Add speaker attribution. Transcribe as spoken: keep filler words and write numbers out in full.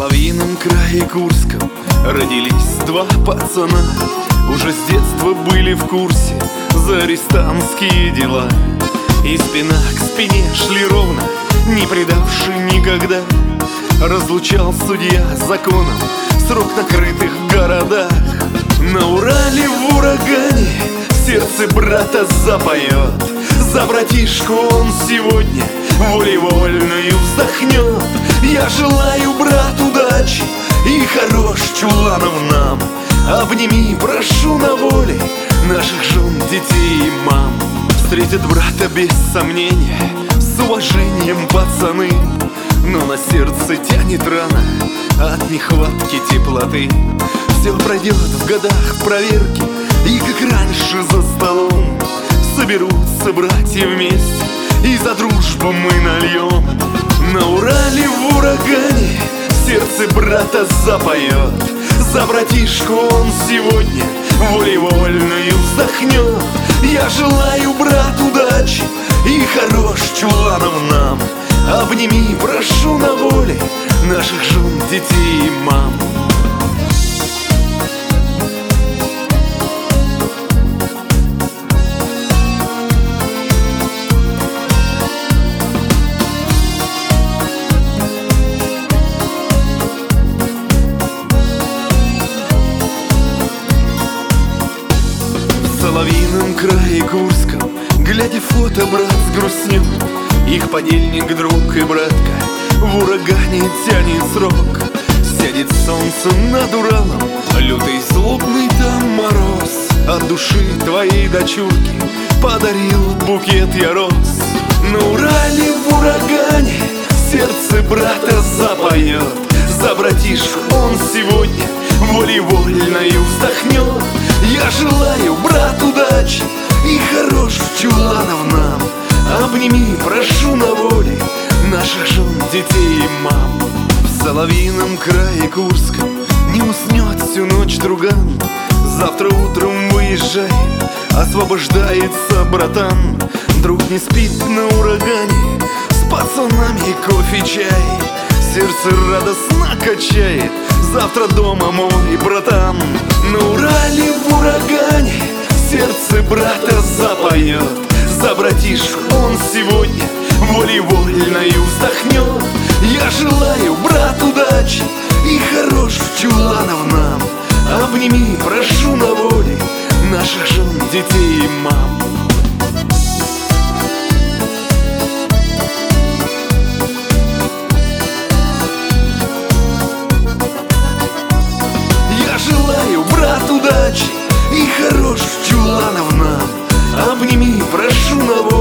Speaker 1: соловьином крае Курском родились два пацана. Уже с детства были в курсе за арестантские дела. И спина к спине шли ровно, не предавши никогда. Разлучал судья с законом срок накрытых в городах. На Урале в урагане сердце брата запоет. За братишку он сегодня волей-вольною вздохнет. Я желаю, брат, удачи и хорош Чуланов нам. Обними, прошу, на воле наших жен, детей и мам. Встретят брата без сомнения, с уважением пацаны. Но на сердце тянет рана от нехватки теплоты. Все пройдет в годах проверки, и как раньше за столом соберутся братья вместе, и за дружбу мы нальем. На Урале в урагане сердце брата запоет. За братишку он сегодня волей-вольною вздохнет. Я желаю, брат, удачи и хорош Чуланов нам. Обними, прошу, на воле наших жен, детей и мам. В соловьином крае Курском, глядя фото, брат сгрустнет. Их подельник, друг и братка в урагане тянет срок. Сядет солнце над Уралом, лютый злобный там мороз. От души твоей дочурки подарил букет я роз. На Урале в урагане сердце брата запоет. За братишку он сегодня волей-вольною вздохнет. Я желаю, брат, удачи и хорош Чуланов нам. Обними, прошу, на воле наших жен, детей и мам. В соловьином крае Курском не уснет всю ночь друган. Завтра утром выезжай, освобождается братан. Друг не спит на урагане, с пацанами кофе, чай. Сердце радостно качает, завтра дома мой братан. На Урале в урагане сердце брата запоет. За братишку он сегодня волей-вольною вздохнет. Я желаю, брат, удачи и хорош Чуланов нам. Обними, прошу, на воле наших жен, детей и мам. Я желаю, брат, удачи и хорош Чуланов нам. Обними, прошу, на воле